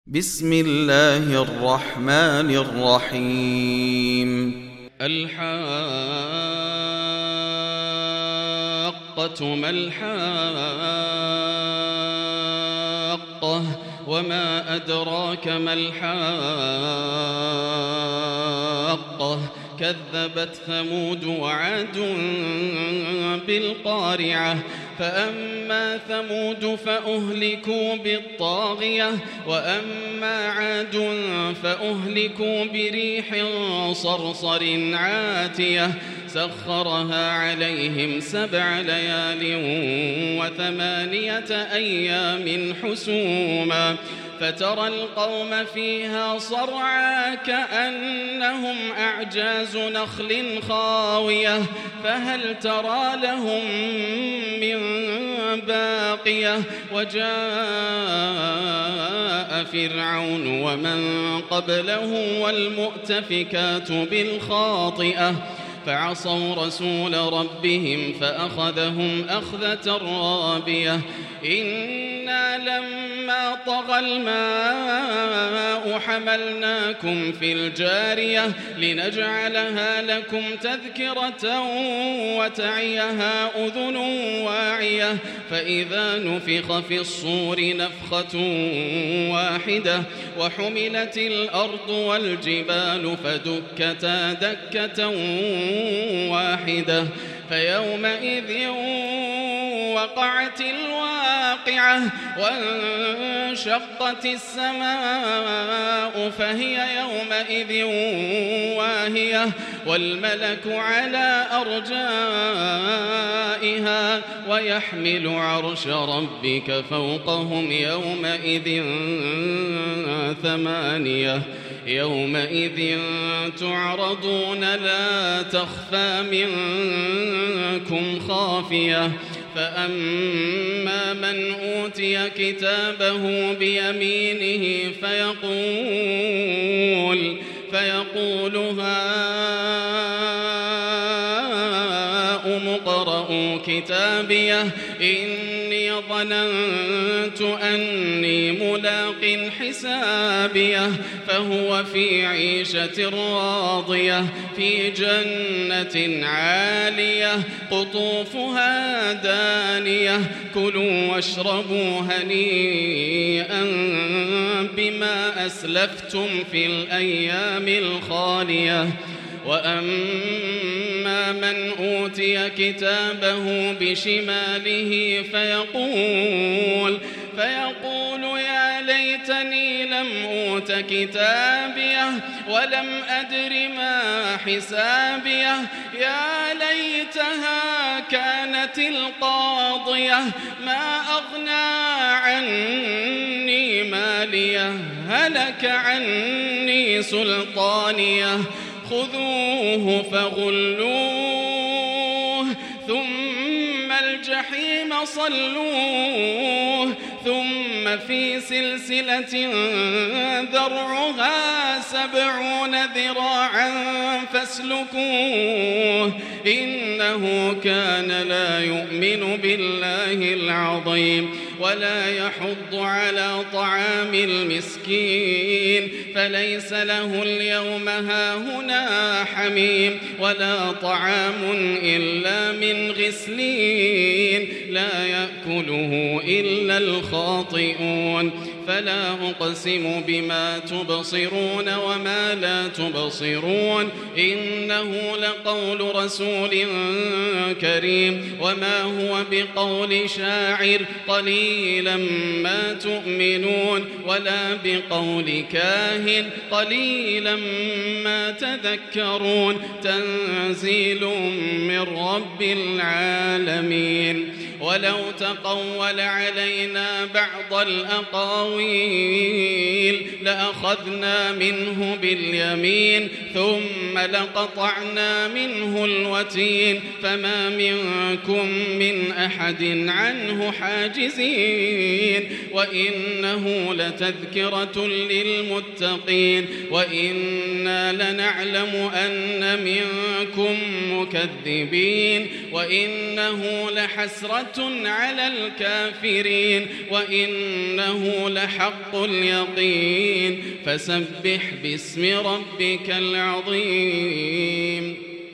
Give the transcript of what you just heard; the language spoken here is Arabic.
بسم الله الرحمن الرحيم الحاقة ما الحاقة وما أدراك ما الحاقة كذبت ثمود وعاد بالقارعة فأما ثمود فأهلكوا بالطاغية وأما عاد فأهلكوا بريح صرصر عاتية سخرها عليهم 7 ليال و8 أيام حسوما فترى القوم فيها صرعى كأنهم أعجاز نخل خاوية فهل ترى لهم من باقية وجاء فرعون ومن قبله والمؤتفكات بالخاطئة فعصوا رسول ربهم فأخذهم أخذة رابية إنا لما طغى الماء حملناكم في الجارية لنجعلها لكم تذكرة وتعيها أذن واعية فإذا نفخ في الصور نفخة واحدة وحملت الأرض والجبال فدكتا دكة واحدة فيومئذ وقعت الواقعة وانشقت السماء فهي يومئذ واهية والملك على أرجائها ويحمل عرش ربك فوقهم يومئذ 8 يومئذ تعرضون لا تخفى منكم خافية فأما من أوتي كتابه بيمينه فيقول هاؤم اقرءوا كتابيه إني ظننت أني ملاق حسابيه فهو في عيشة راضية في جنة عالية قطوفها دانية كلوا واشربوا هنيئا بما أسلفتم في الأيام الخالية وأما من أوتي كتابه بشماله فيقول يا ليتني لم أوت كتابيه ولم أدر ما حسابيه يا ليتها كانت القاضية ما أغنى عني ماليه هلك عني سلطانيه خذوه فغلوه ثم الجحيم صلوه ثم في سلسلة ذرعها 70 ذراعا فاسلكوه إنه كان لا يؤمن بالله العظيم ولا يحض على طعام المسكين فليس له اليوم هاهنا حميم ولا طعام إلا من غسلين لا يأكله إلا الخاطئون فلا أقسم بما تبصرون وما لا تبصرون إنه لقول رسول كريم وما هو بقول شاعر قليلا ما تؤمنون ولا بقول كاهن قليلا ما تذكرون تنزيل من رب العالمين ولو تقول علينا بعض الأقاويل لأخذنا منه باليمين ثم لقطعنا منه الوتين فما منكم من أحد عنه حاجزين وإنه لتذكرة للمتقين وإنا لنعلم أن منكم مكذبين وإنه لحسرة على الكافرين وإنه لحق اليقين فسبح باسم ربك العظيم.